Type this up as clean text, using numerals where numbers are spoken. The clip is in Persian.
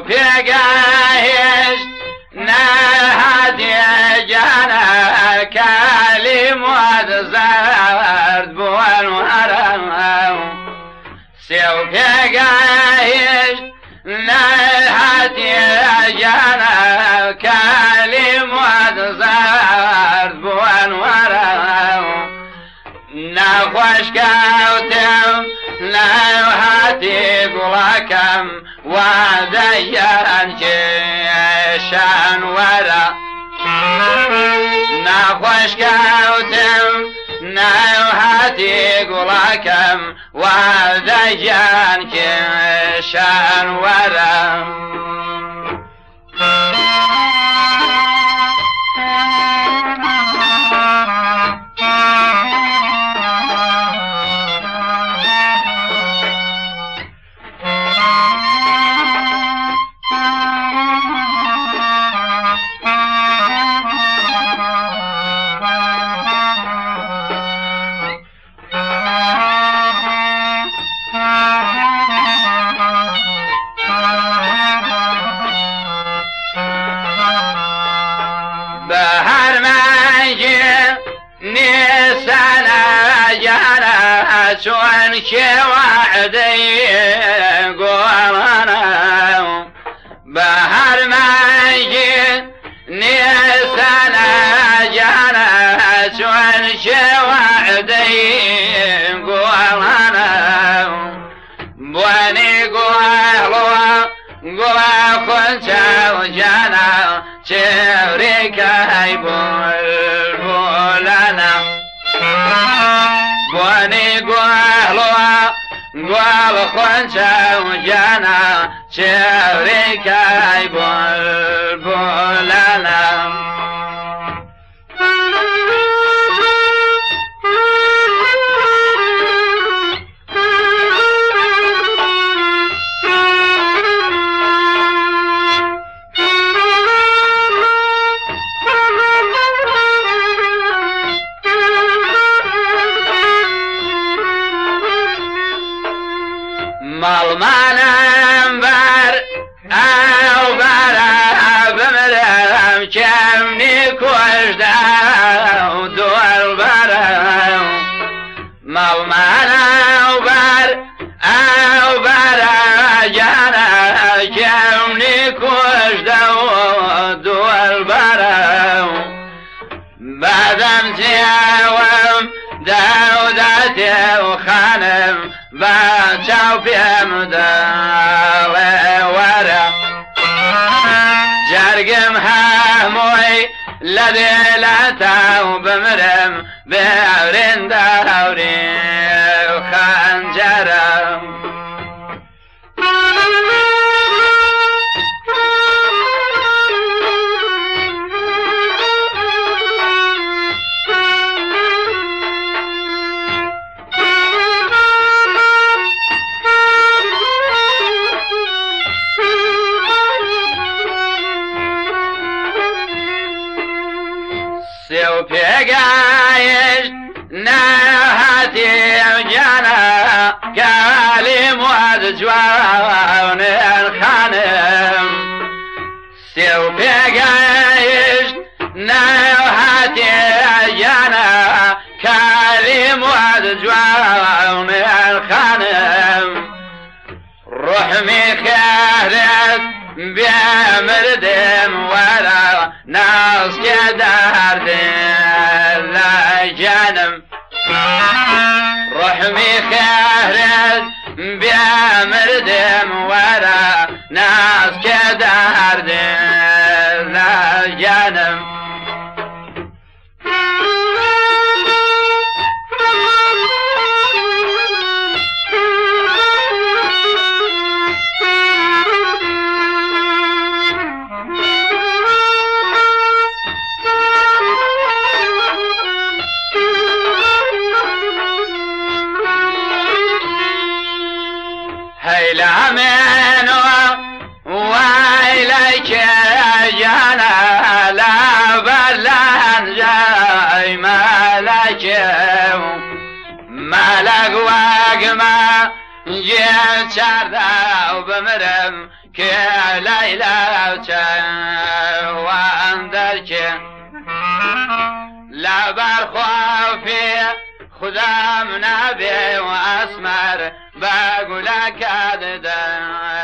پیگاهش نهادی جانا کلمات زرد بوان ورم سیو پیگاهش نهادی جانا کلمات زرد بوان ورم نخوش کوتم نهادی گلکم وادیان شان ورا نخوش کوتم نهادی گلکم وادیان شان ورا چون که وعدی قولنا بهر مجی نیسان جانا چون که وعدی قولنا بوانی قولوا قول خونچا جانا چوری که بولنا بوانی قولوا قول خونچا جانا چوری که بولنا مالمانم بر او برا بمرم کمنی کشدم دور برم مالمانم بر او برا جانا کمنی کشدم دور برم بعدم تیوم دودت و خانم بچاو پیم داله ورم جرگم هموی لدیلتاو بمرم بیورین داوری خنجرم سیو پیگاهش نهادی جانا کلمات جوان خانم سیو پیگاهش نهادی جانا کلمات جوان خانم روح میخرد بیامردم ورا ناس که درد جانم روح میخرد بیامردم ورا ناس که درد جانم هيلا منو ويلك جانا لا بلان جاي ملك واقما جيت شردا وبمرم که لیلا چوان که لبر خوافی خودم نبی و اسمر بگوله کده